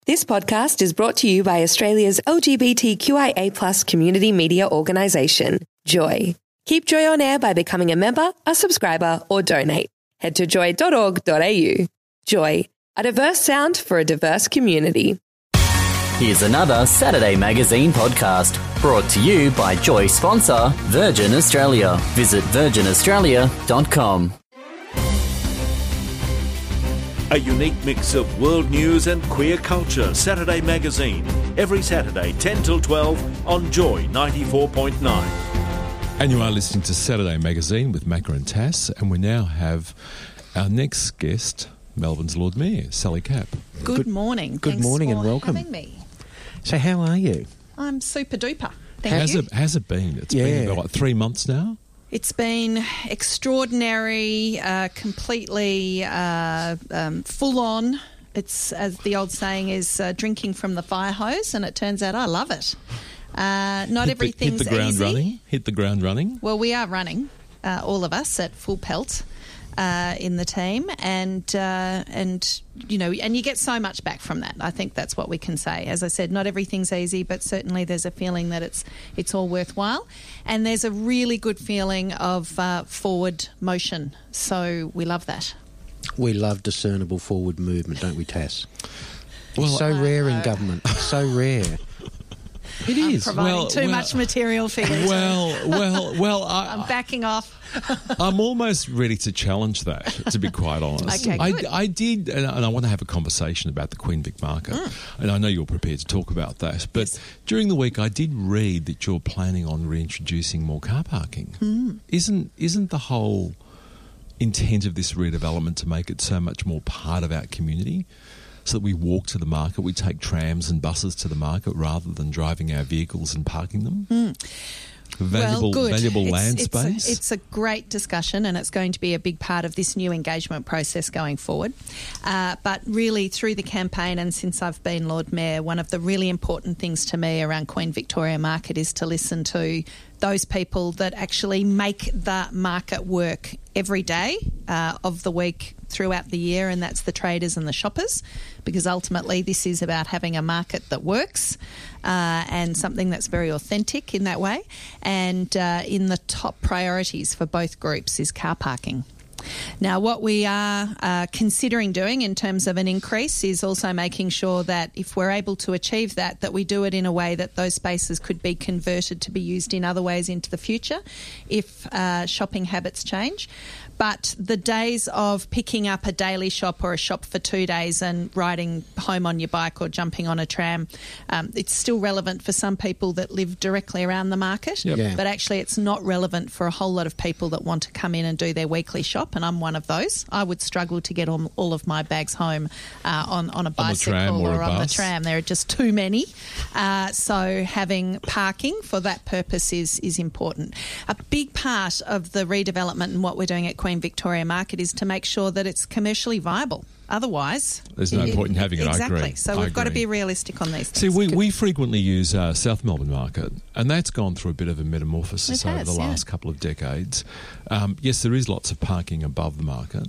This podcast is brought to you by Australia's LGBTQIA+ community media organisation, Joy. Keep Joy on air by becoming a member, a subscriber, or donate. Head to joy.org.au. Joy, a diverse sound for a diverse community. Here's another Saturday Magazine podcast brought to you by Joy sponsor Virgin Australia. Visit virginaustralia.com. A unique mix of world news and queer culture. Saturday Magazine. Every Saturday, 10 till 12 on Joy 94.9. And you are listening to Saturday Magazine with Macca and Tass, and we now have our next guest, Melbourne's Lord Mayor, Sally Capp. Good morning. Good morning and welcome. Having me. So how are you? I'm super duper. Thank you. Has it been? It's been about 3 months now? It's been extraordinary, completely full on. It's, as the old saying is, drinking from the fire hose, and it turns out I love it. Not everything's hit the ground easy. running. Hit the ground running. Well, we are running, all of us at full pelt in the team, and you know, and you get so much back from that. I think that's what we can say. As I said, not everything's easy, but certainly there's a feeling that it's all worthwhile, and there's a really good feeling of forward motion. So we love that. We love discernible forward movement, don't we, Tass? Well, it's so rare in government. So rare. It is. Providing too much material for you. Well, I'm backing off. I'm almost ready to challenge that, to be quite honest. Okay, good. I did, and I want to have a conversation about the Queen Vic market, and I know you're prepared to talk about that, but during the week I did read that you're planning on reintroducing more car parking. Isn't the whole intent of this redevelopment to make it so much more part of our community? So that we walk to the market, we take trams and buses to the market rather than driving our vehicles and parking them. Valuable land space. It's a great discussion, and it's going to be a big part of this new engagement process going forward. But really, through the campaign and since I've been Lord Mayor, one of the really important things to me around Queen Victoria Market is to listen to those people that actually make the market work every day of the week throughout the year, and that's the traders and the shoppers, because ultimately this is about having a market that works and something that's very authentic in that way. And in the top priorities for both groups is car parking. Now, what we are considering doing in terms of an increase is also making sure that if we're able to achieve that we do it in a way that those spaces could be converted to be used in other ways into the future if shopping habits change. But the days of picking up a daily shop or a shop for 2 days and riding home on your bike or jumping on a tram, it's still relevant for some people that live directly around the market. Yep. Yeah. But actually it's not relevant for a whole lot of people that want to come in and do their weekly shop, and I'm one of those. I would struggle to get all of my bags home on a bicycle or on the tram. There are just too many. So having parking for that purpose is important. A big part of the redevelopment and what we're doing at Queen Victoria Market is to make sure that it's commercially viable. Otherwise, there's no point in having it. Exactly. I agree. So we've got to be realistic on these things. See, we frequently use South Melbourne Market, and that's gone through a bit of a metamorphosis over the last couple of decades. Yes, there is lots of parking above the market,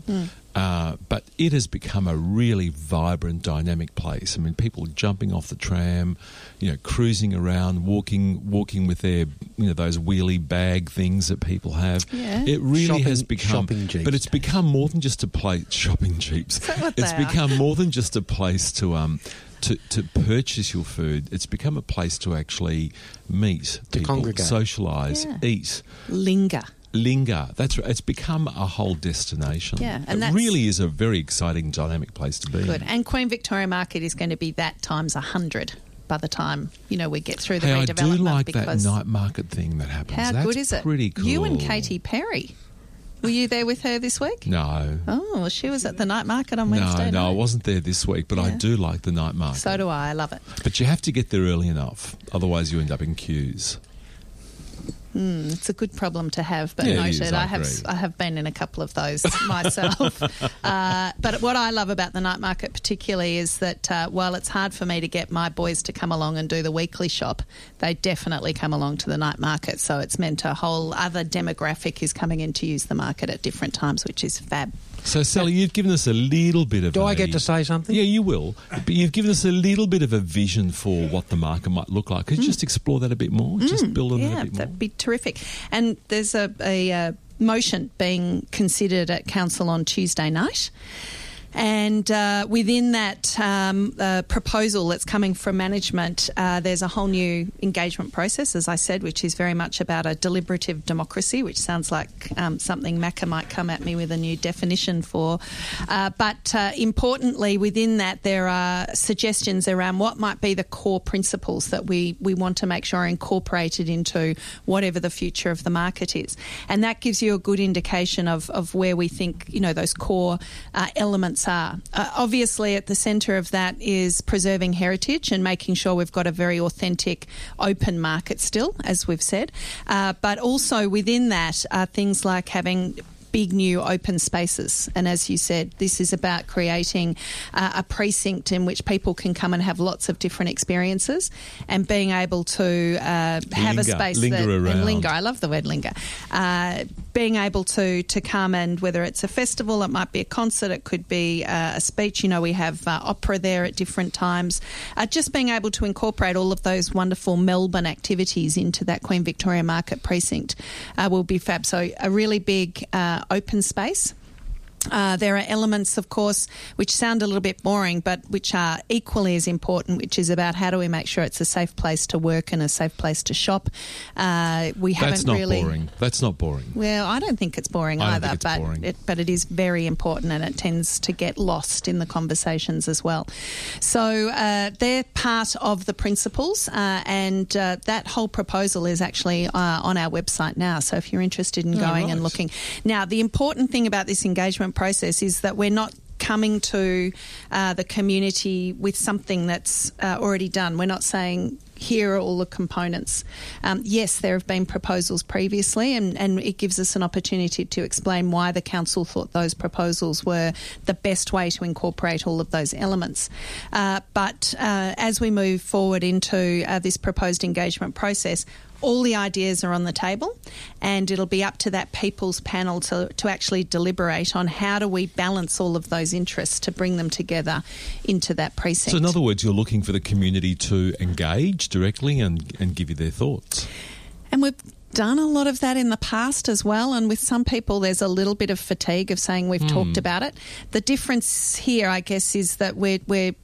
but it has become a really vibrant, dynamic place. I mean, people jumping off the tram, cruising around, walking with their, those wheelie bag things that people have. Yeah. It really has become, shopping jeeps. but it's become more than just a place. Shopping jeeps. It's become more than just a place to purchase your food. It's become a place to actually meet people, congregate, socialise, eat, linger. That's right. It's become a whole destination. Yeah, and it really is a very exciting, dynamic place to be. Good. And Queen Victoria Market is going to be that times 100 by the time we get through the redevelopment. I do like that night market thing that happens. How good is it? Pretty cool. You and Katy Perry. Were you there with her this week? No. Oh, well, she was at the night market on Wednesday night. No, I wasn't there this week, but I do like the night market. So do I. I love it. But you have to get there early enough, otherwise you end up in queues. It's a good problem to have, but Yeah, it is, noted. I I agree. have been in a couple of those myself. But what I love about the night market particularly is that while it's hard for me to get my boys to come along and do the weekly shop, they definitely come along to the night market. So it's meant a whole other demographic is coming in to use the market at different times, which is fab. So, Sally, you've given us a little bit of Do I get to say something? Yeah, you will. But you've given us a little bit of a vision for what the market might look like. Could you just explore that a bit more? Just build on that a bit more? That'd be terrific. And there's a motion being considered at Council on Tuesday night. And within that proposal that's coming from management, there's a whole new engagement process, as I said, which is very much about a deliberative democracy, which sounds like something Macca might come at me with a new definition for. But importantly, within that, there are suggestions around what might be the core principles that we want to make sure are incorporated into whatever the future of the market is. And that gives you a good indication of where we think, those core elements are. Obviously, at the centre of that is preserving heritage and making sure we've got a very authentic, open market still, as we've said. But also within that are things like having big new open spaces. And as you said, this is about creating a precinct in which people can come and have lots of different experiences and being able to have a space around. Linger. I love the word linger. Being able to come and whether it's a festival, it might be a concert, it could be a speech. We have opera there at different times. Just being able to incorporate all of those wonderful Melbourne activities into that Queen Victoria Market precinct will be fab. So a really big open space. There are elements, of course, which sound a little bit boring, but which are equally as important, which is about how do we make sure it's a safe place to work and a safe place to shop. That's not boring. That's not boring. Well, I don't think it's boring I either, don't think it's boring. But it is very important and it tends to get lost in the conversations as well. So they're part of the principles and that whole proposal is actually on our website now. So if you're interested in going and looking. Now, the important thing about this engagement process is that we're not coming to the community with something that's already done. We're not saying here are all the components. Yes, there have been proposals previously and it gives us an opportunity to explain why the council thought those proposals were the best way to incorporate all of those elements. But as we move forward into this proposed engagement process, all the ideas are on the table and it'll be up to that people's panel to actually deliberate on how do we balance all of those interests to bring them together into that precinct. So in other words, you're looking for the community to engage directly and give you their thoughts. And we've done a lot of that in the past as well, and with some people there's a little bit of fatigue of saying we've talked about it. The difference here, I guess, is that we're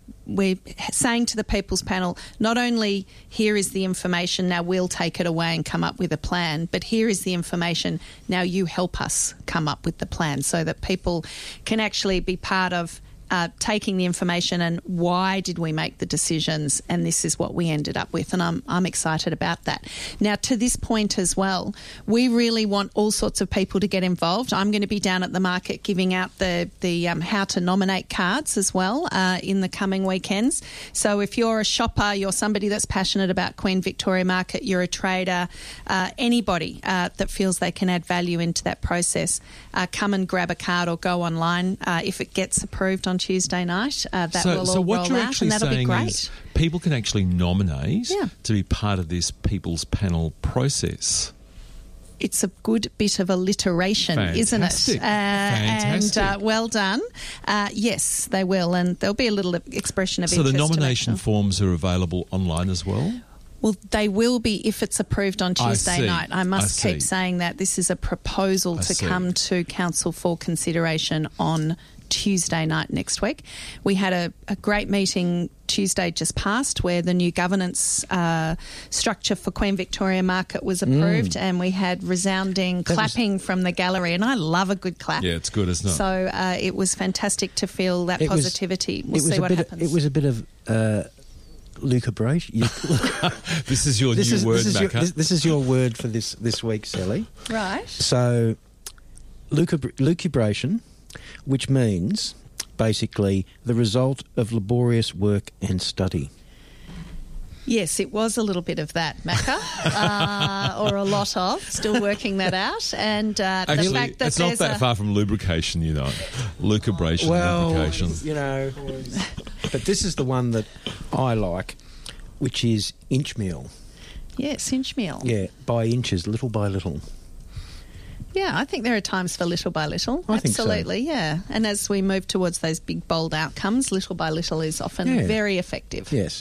saying to the People's Panel, not only here is the information, now we'll take it away and come up with a plan, but here is the information, now you help us come up with the plan so that people can actually be part of taking the information and why did we make the decisions, and this is what we ended up with, and I'm excited about that. Now, to this point as well, we really want all sorts of people to get involved. I'm going to be down at the market giving out the how to nominate cards as well in the coming weekends. So if you're a shopper, you're somebody that's passionate about Queen Victoria Market, you're a trader, anybody that feels they can add value into that process, come and grab a card or go online. If it gets approved on Tuesday night, that will all roll out, and that'll be great. Is people can actually nominate to be part of this People's Panel process. It's a good bit of alliteration, isn't it? Fantastic. And well done. Yes, they will, and there'll be a little expression of interest. So the nomination forms are available online as well? Well, they will be if it's approved on Tuesday night. I must keep saying that this is a proposal to come to Council for consideration on Tuesday night next week. We had a great meeting Tuesday just past where the new governance structure for Queen Victoria Market was approved and we had resounding clapping from the gallery, and I love a good clap. Yeah, it's good, isn't it? So it was fantastic to feel that positivity. We'll see what happens. It was a bit of lucubration. This is your new word, Macca. This is your word for this week, Sally. Right. So, lucubration, which means basically the result of laborious work and study. Yes, it was a little bit of that, Macca, or a lot of. Still working that out. And Actually, the fact that it's not that far from lubrication, Lucubration, lubrication. But this is the one that I like, which is inch meal. Yes, inch meal. Yeah, by inches, little by little. Yeah, I think there are times for little by little. I think so. Absolutely, yeah. And as we move towards those big, bold outcomes, little by little is often very effective. Yes.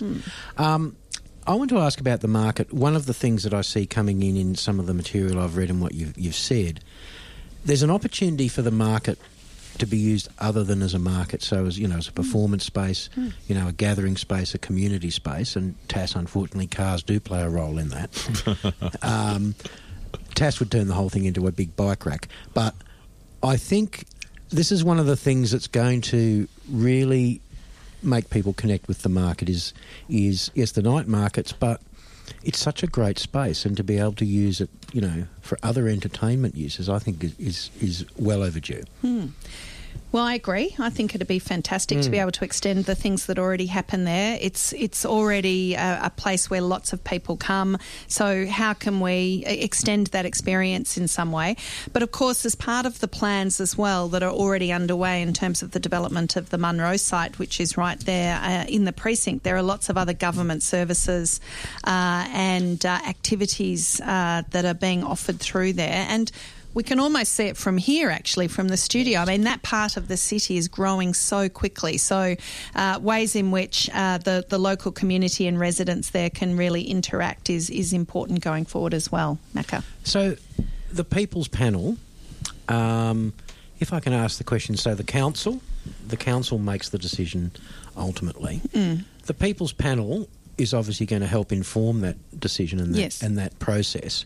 I want to ask about the market. One of the things that I see coming in some of the material I've read and what you've said, there's an opportunity for the market to be used other than as a market. So as a performance space, a gathering space, a community space, and TAS, unfortunately, cars do play a role in that. TAS would turn the whole thing into a big bike rack. But I think this is one of the things that's going to really make people connect with the market is yes, the night markets, but it's such a great space, and to be able to use it, for other entertainment uses, I think is well overdue. Well, I agree. I think it'd be fantastic to be able to extend the things that already happen there. It's already a place where lots of people come. So how can we extend that experience in some way? But of course, as part of the plans as well that are already underway in terms of the development of the Munro site, which is right there in the precinct, there are lots of other government services and activities that are being offered through there. And we can almost see it from here, actually, from the studio. I mean, that part of the city is growing so quickly. So ways in which the local community and residents there can really interact is important going forward as well, Macca. So the People's Panel, if I can ask the question, so the council makes the decision ultimately. The People's Panel is obviously going to help inform that decision and that process.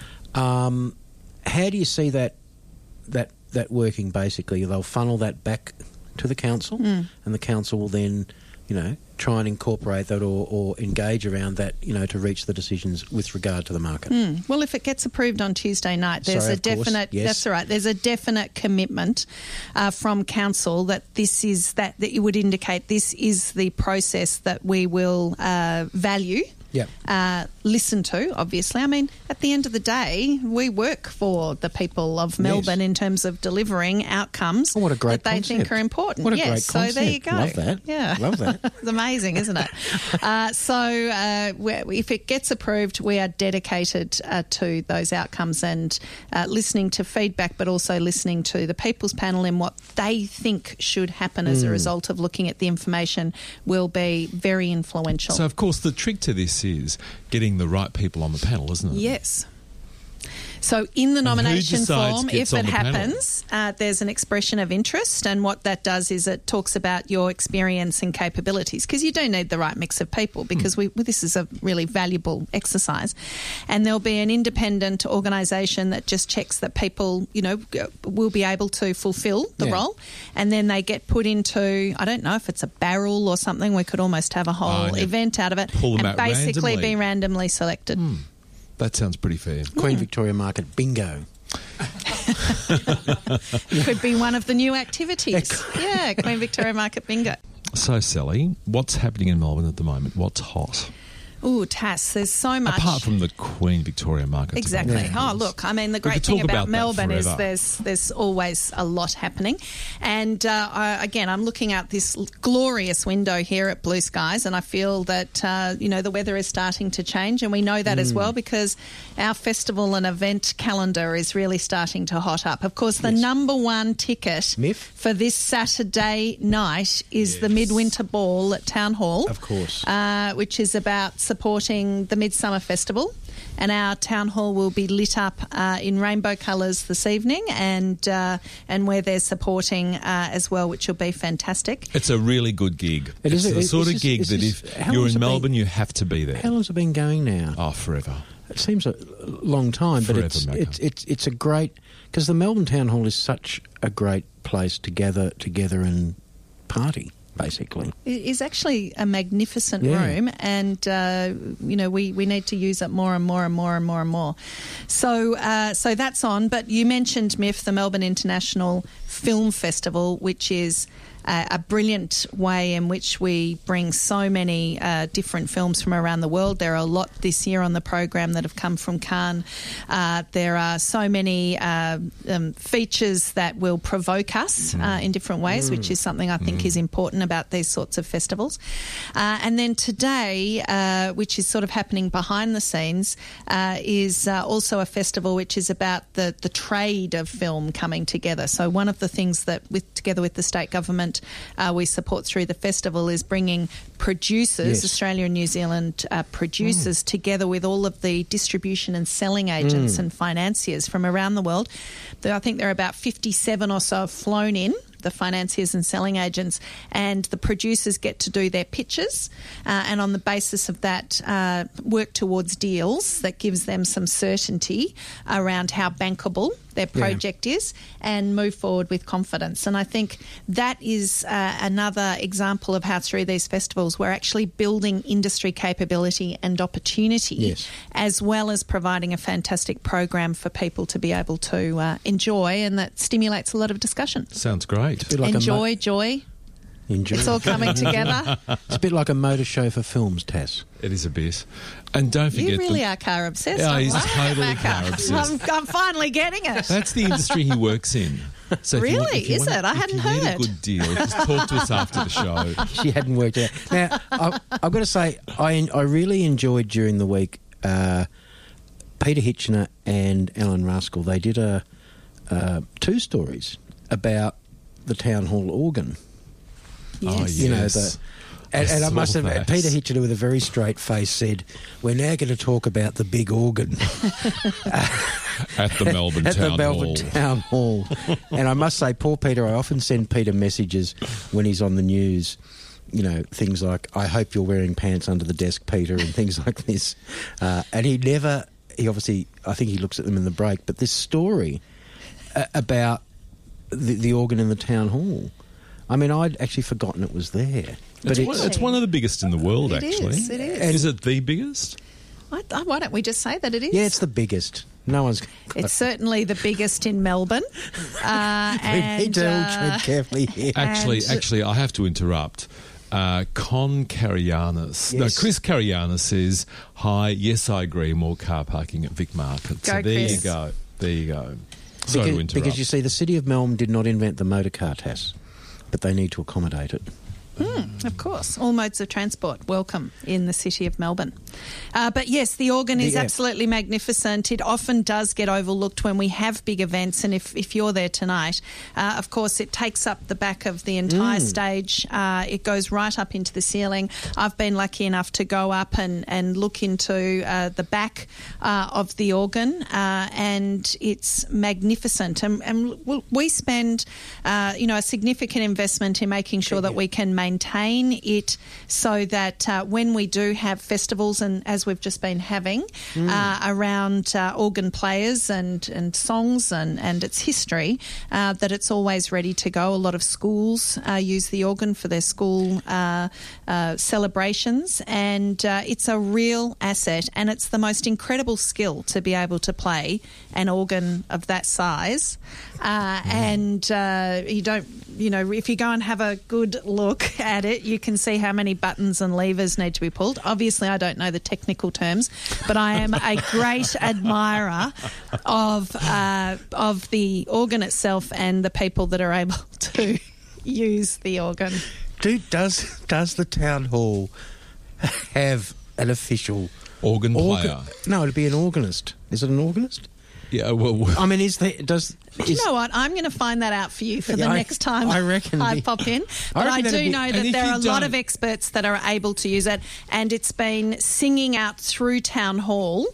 How do you see that working, basically? They'll funnel that back to the council, and the council will then, try and incorporate that or engage around that, to reach the decisions with regard to the market. Well, if it gets approved on Tuesday night, there's a definite. That's all right. There's a definite commitment from council that that it would indicate this is the process that we will value. Listen to, obviously. I mean, at the end of the day, we work for the people of Melbourne in terms of delivering outcomes what a great that they concept. think are important. What a great concept. So there you go. Love that. Yeah. Love that. It's amazing, isn't it? If it gets approved, we are dedicated to those outcomes and listening to feedback, but also listening to the People's Panel and what they think should happen as a result of looking at the information will be very influential. So, of course, the trick to this is getting the right people on the panel, isn't it? Yes. So in the nomination form, if it happens, there's an expression of interest, and what that does is it talks about your experience and capabilities, because you do need the right mix of people, because this is a really valuable exercise. And there'll be an independent organisation that just checks that people, will be able to fulfil the role, and then they get put into, I don't know if it's a barrel or something, we could almost have a whole event out of it, and basically be randomly selected. That sounds pretty fair. Queen Victoria Market bingo. Could be one of the new activities. Queen Victoria Market bingo. So, Sally, what's happening in Melbourne at the moment? What's hot? Ooh, Tass, there's so much. Apart from the Queen Victoria Market. Exactly. Oh, look, I mean, the great thing about Melbourne is there's always a lot happening. And, again, I'm looking out this glorious window here at Blue Skies, and I feel that, the weather is starting to change, and we know that as well, because our festival and event calendar is really starting to hot up. Of course, the number one ticket for this Saturday night is the Midwinter Ball at Town Hall. Of course. Which is about supporting the Midsummer Festival, and our town hall will be lit up in rainbow colours this evening, and where they're supporting as well, which will be fantastic. It's a really good gig. It's the sort of gig that if you're in Melbourne, you have to be there. How long has it been going now? Oh, forever. It seems a long time, but it's a great, because the Melbourne Town Hall is such a great place to gather together and party. Basically, it is actually a magnificent room, and we need to use it more and more and more and more and more. So that's on. But you mentioned MIF, the Melbourne International Film Festival, which is a brilliant way in which we bring so many different films from around the world. There are a lot this year on the program that have come from Cannes. There are so many features that will provoke us in different ways, which is something I think is important about these sorts of festivals. And then today, which is sort of happening behind the scenes, is also a festival which is about the trade of film coming together. So one of the things that, together with the state government, we support through the festival is bringing producers, Australia and New Zealand producers, together with all of the distribution and selling agents and financiers from around the world. I think there are about 57 or so have flown in, the financiers and selling agents, and the producers get to do their pitches and on the basis of that work towards deals that gives them some certainty around how bankable their project is and move forward with confidence. And I think that is another example of how through these festivals we're actually building industry capability and opportunity, as well as providing a fantastic program for people to be able to enjoy, and that stimulates a lot of discussion. Sounds great. Like Enjoy, joy. Enjoy. It's all coming together. It's a bit like a motor show for films, Tass. It is a bit. And don't forget... You really are car obsessed. Yeah, he's aren't you? totally car obsessed. I'm finally getting it. That's the industry he works in. So Really? Is it? I hadn't If you need heard. a good deal, just talk to us after the show. She hadn't worked out. Now, I've got to say, I really enjoyed during the week Peter Hitchener and Alan Ruskell. They did two stories about the town hall organ. Yes. Oh, yes. You know, and I must saw have, that. Peter Hitchener with a very straight face said, "We're now going to talk about the big organ At the Melbourne at Town the Melbourne Hall. Town Hall." And I must say, poor Peter, I often send Peter messages when he's on the news, you know, things like, "I hope you're wearing pants under the desk, Peter," and things like this. And he obviously, I think he looks at them in the break, but this story about the organ in the town hall, I mean, I'd actually forgotten it was there. But It's one of the biggest in the world, It actually. is, it is. Is it the biggest? Why don't we just say that it is? yeah, it's the biggest. No one's... It's certainly the biggest in Melbourne. We need to all tread carefully here. Actually, I have to interrupt. Con Carianis. No, Yes. Chris Carianis says, "Hi, yes, I agree, more car parking at Vic Market." Go, So there you Chris. go. There you go. Sorry to interrupt. Because you see, the City of Melbourne did not invent the motor car, Tass, but they need to accommodate it. Of course. All modes of transport welcome in the city of Melbourne. But yes, the organ is absolutely magnificent. It often does get overlooked when we have big events, and if you're there tonight, of course, it takes up the back of the entire stage. It goes right up into the ceiling. I've been lucky enough to go up and look into the back of the organ, and it's magnificent. And we spend, a significant investment in making sure that we can maintain it so that when we do have festivals, and as we've just been having around organ players and songs and its history, that it's always ready to go. A lot of schools use the organ for their school celebrations, and it's a real asset, and it's the most incredible skill to be able to play an organ of that size. And you don't, if you go and have a good look at it, you can see how many buttons and levers need to be pulled. Obviously, I don't know the technical terms, but I am a great admirer of the organ itself and the people that are able to use the organ. Does the town hall have an official Organ player. No, it'd be an organist. Is it an organist? Yeah, well, I mean, You know what? I'm going to find that out for you for the next time I reckon I pop in. But I do know that there are a lot of experts that are able to use it, and it's been singing out through Town Hall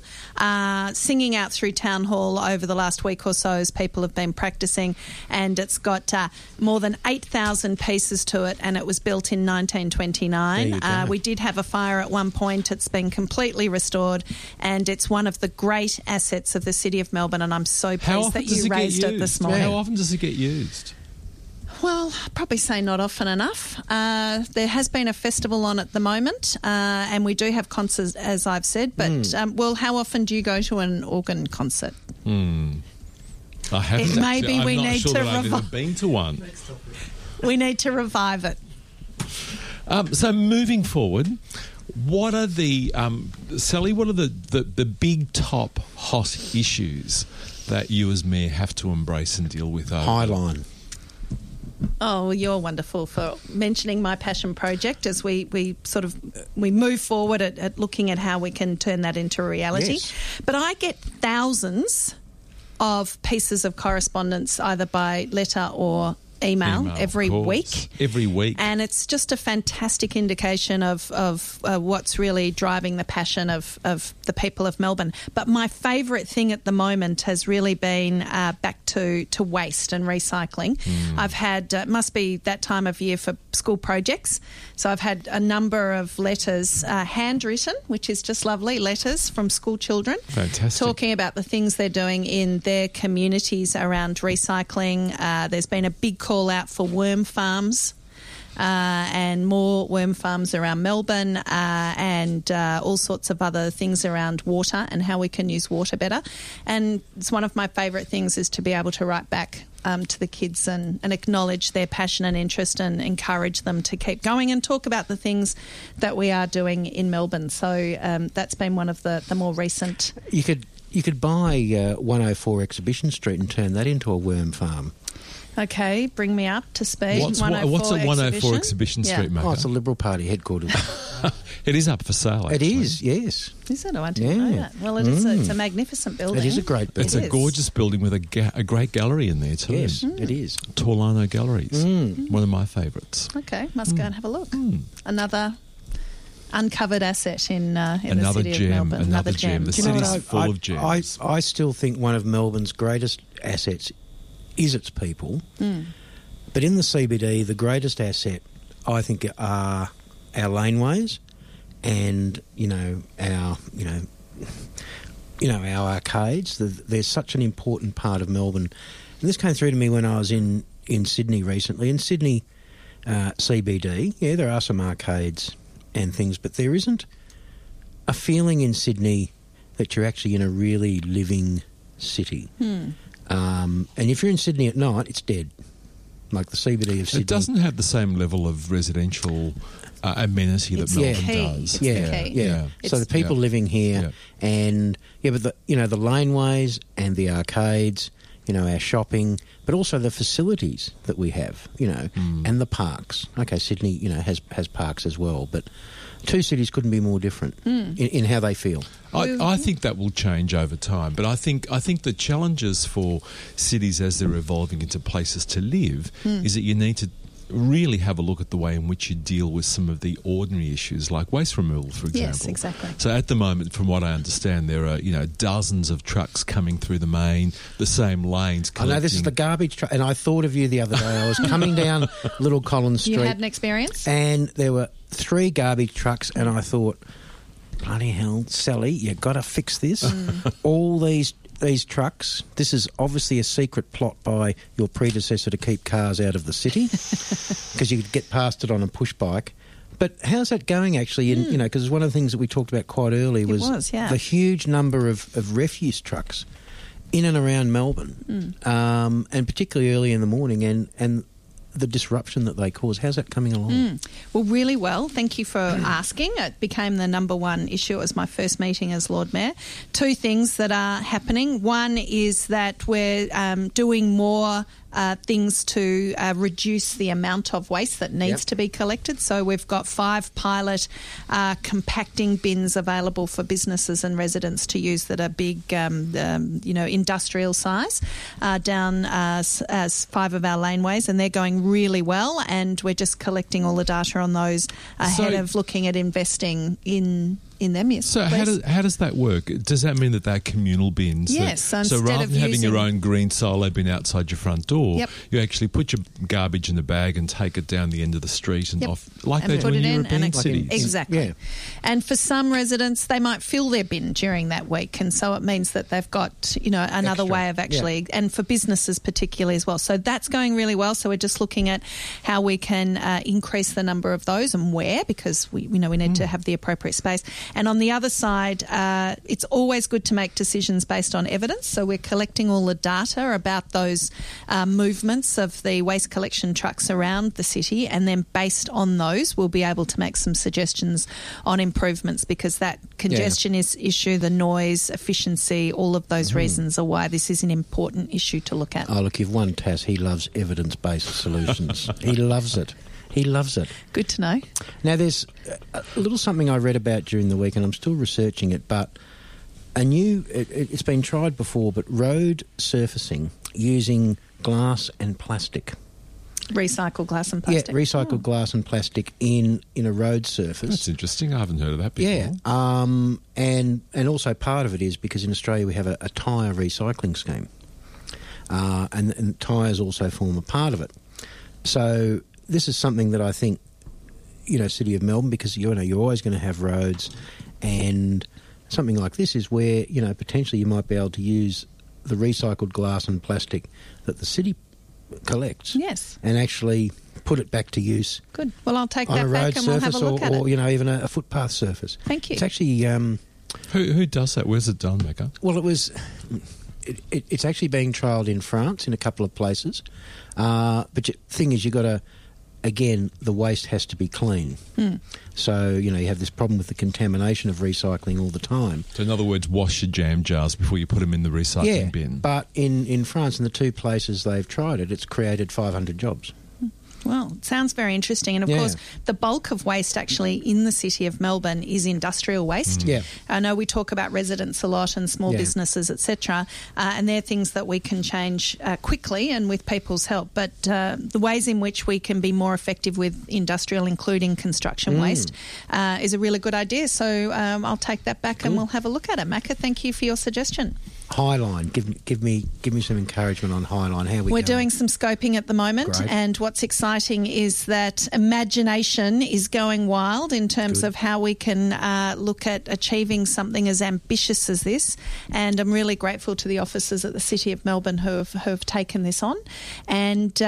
over the last week or so as people have been practicing, and it's got more than 8,000 pieces to it, and it was built in 1929. We did have a fire at one point. It's been completely restored, and it's one of the great assets of the City of Melbourne, and I'm so pleased that you raised it this morning. How often does it get used? Well, I'd probably say not often enough. There has been a festival on at the moment, and we do have concerts, as I've said. But, how often do you go to an organ concert? I haven't. Maybe I'm we not need sure to that I've ever been to one. We need to revive it. So moving forward, what are the Sally? What are the big top hot issues that you as mayor have to embrace and deal with? Highline. Oh, well, you're wonderful for mentioning my passion project as we move forward at looking at how we can turn that into a reality. Yes. But I get thousands of pieces of correspondence either by letter or email every week. Every week. And it's just a fantastic indication of what's really driving the passion of the people of Melbourne. But my favourite thing at the moment has really been back to waste and recycling. I've had, it must be that time of year for school projects, so I've had a number of letters, handwritten, which is just lovely, letters from school children. Fantastic. Talking about the things they're doing in their communities around recycling. There's been a big call out for worm farms and more worm farms around Melbourne and all sorts of other things around water and how we can use water better. And it's one of my favourite things is to be able to write back to the kids and acknowledge their passion and interest and encourage them to keep going and talk about the things that we are doing in Melbourne. So that's been one of the more recent... You could buy 104 Exhibition Street and turn that into a worm farm. Okay, bring me up to speed. What's a 104 Exhibition Street, mate? Oh, it's a Liberal Party headquarters. It is up for sale, actually. It is, yes. Is it? Oh, I didn't know that. Well, it's a magnificent building. It is a great building. It's a gorgeous building with a great gallery in there too. Yes, it is. Torlano Galleries, one of my favourites. Okay, must go and have a look. Another uncovered asset in the city of Melbourne. Another gem. The city's full of gems. I still think one of Melbourne's greatest assets is its people. But in the CBD, the greatest asset, I think, are our laneways and, our arcades. They're such an important part of Melbourne. And this came through to me when I was in Sydney recently. In Sydney CBD, there are some arcades and things, but there isn't a feeling in Sydney that you're actually in a really living city. And if you're in Sydney at night, it's dead. Like the CBD of Sydney. It doesn't have the same level of residential amenity that Melbourne does. Yeah. So the people living here and, but the laneways and the arcades, our shopping, but also the facilities that we have, and the parks. Okay, Sydney, has parks as well, but two cities couldn't be more different in how they feel. I think that will change over time, but I think the challenges for cities as they're evolving into places to live is that you need to really have a look at the way in which you deal with some of the ordinary issues like waste removal, for example. Yes, exactly. So at the moment, from what I understand, there are dozens of trucks coming through the main, the same lanes. I know this is the garbage truck, and I thought of you the other day. I was coming down Little Collins Street. You had an experience? And there were 3 garbage trucks, and I thought, bloody hell, Sally, you've got to fix this. All these trucks, this is obviously a secret plot by your predecessor to keep cars out of the city because you could get past it on a push bike. But how's that going actually? Because one of the things that we talked about quite early was the huge number of refuse trucks in and around Melbourne, and particularly early in the morning and the disruption that they cause. How's that coming along? Well, really well. Thank you for asking. It became the number one issue. It was my first meeting as Lord Mayor. 2 things that are happening. One is that we're doing more things to reduce the amount of waste that needs to be collected. So we've got 5 pilot compacting bins available for businesses and residents to use that are big, industrial size down as 5 of our laneways, and they're going really well. And we're just collecting all the data on those ahead of looking at investing in them. Yes. So how does that work? Does that mean that they're communal bins? Yes. So rather than having your own green silo bin outside your front door, you actually put your garbage in the bag and take it down the end of the street and off, like they do in European cities. Exactly. Yeah. And for some residents, they might fill their bin during that week, and so it means that they've got another Extra. way of actually, and for businesses particularly as well. So that's going really well. So we're just looking at how we can increase the number of those and where, because we need to have the appropriate space. And on the other side, it's always good to make decisions based on evidence. So we're collecting all the data about those movements of the waste collection trucks around the city, and then based on those, we'll be able to make some suggestions on improvements, because that congestion issue, the noise, efficiency, all of those reasons are why this is an important issue to look at. Oh, look, you've won Tass. He loves evidence-based solutions. He loves it. He loves it. Good to know. Now, there's a little something I read about during the week, and I'm still researching it, but it's been tried before, but road surfacing using glass and plastic. Recycled glass and plastic. Yeah, recycled glass and plastic in a road surface. That's interesting. I haven't heard of that before. Yeah, and also part of it is because in Australia we have a tyre recycling scheme, and tyres also form a part of it. So this is something that I think, City of Melbourne, because you're always going to have roads, and something like this is where potentially you might be able to use the recycled glass and plastic that the city collects, and actually put it back to use. Good. Well, I'll take on that a road back and we'll have a look at it. Or even a footpath surface. Thank you. It's actually Who does that? Where's it done, Mecca? well, it's actually being trialled in France in a couple of places. But the thing is, again, the waste has to be clean. So, you have this problem with the contamination of recycling all the time. So in other words, wash your jam jars before you put them in the recycling bin. But in France, in the two places they've tried it, it's created 500 jobs. Well, it sounds very interesting. And, of course, the bulk of waste actually in the city of Melbourne is industrial waste. Yeah. I know we talk about residents a lot and small businesses, etc., and they're things that we can change quickly and with people's help. But the ways in which we can be more effective with industrial, including construction waste, is a really good idea. So I'll take that back and we'll have a look at it. Macca, thank you for your suggestion. Highline, give me some encouragement on Highline. How We're doing some scoping at the moment. Great. And what's exciting is that imagination is going wild in terms of how we can look at achieving something as ambitious as this. And I'm really grateful to the officers at the City of Melbourne who have taken this on. And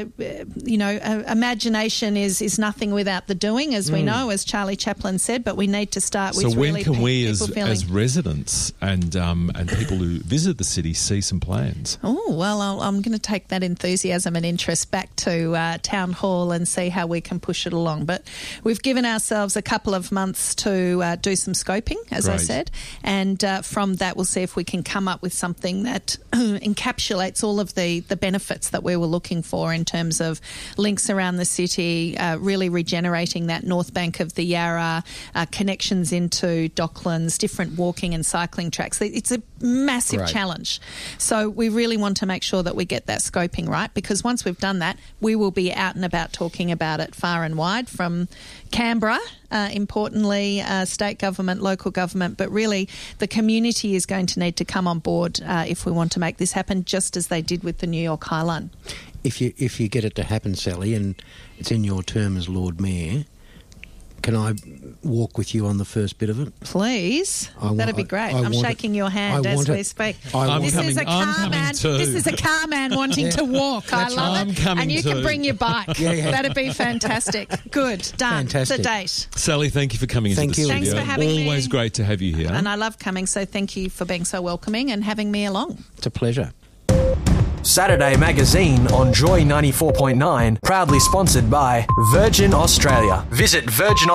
imagination is nothing without the doing, as we know, as Charlie Chaplin said. But we need to start with really people feeling. So when can we, as residents and people who visit the city, see some plans? Oh, well, I'm going to take that enthusiasm and interest back to Town Hall and see how we can push it along. But we've given ourselves a couple of months to do some scoping, as I said, and from that we'll see if we can come up with something that encapsulates all of the benefits that we were looking for in terms of links around the city, really regenerating that north bank of the Yarra, connections into Docklands, different walking and cycling tracks. It's a massive challenge. So we really want to make sure that we get that scoping right, because once we've done that, we will be out and about talking about it far and wide, from Canberra, importantly, state government, local government, but really the community is going to need to come on board if we want to make this happen, just as they did with the New York High Line. If you get it to happen, Sally, and it's in your term as Lord Mayor, can I walk with you on the first bit of it? Please. That'd be great. I'm shaking your hand as we speak. This is a car man wanting to walk. I love it. And you can bring your bike. That'd be fantastic. Good. Done. Fantastic. The date. Sally, thank you for coming into the studio. Thanks for having me. Always great to have you here. And I love coming, so thank you for being so welcoming and having me along. It's a pleasure. Saturday Magazine on Joy 94.9, proudly sponsored by Virgin Australia. Visit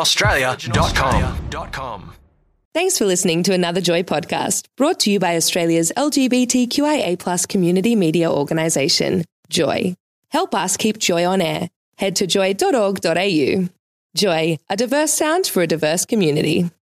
virginaustralia.com. Thanks for listening to another Joy podcast, brought to you by Australia's LGBTQIA+ community media organisation, Joy. Help us keep Joy on air. Head to joy.org.au. Joy, a diverse sound for a diverse community.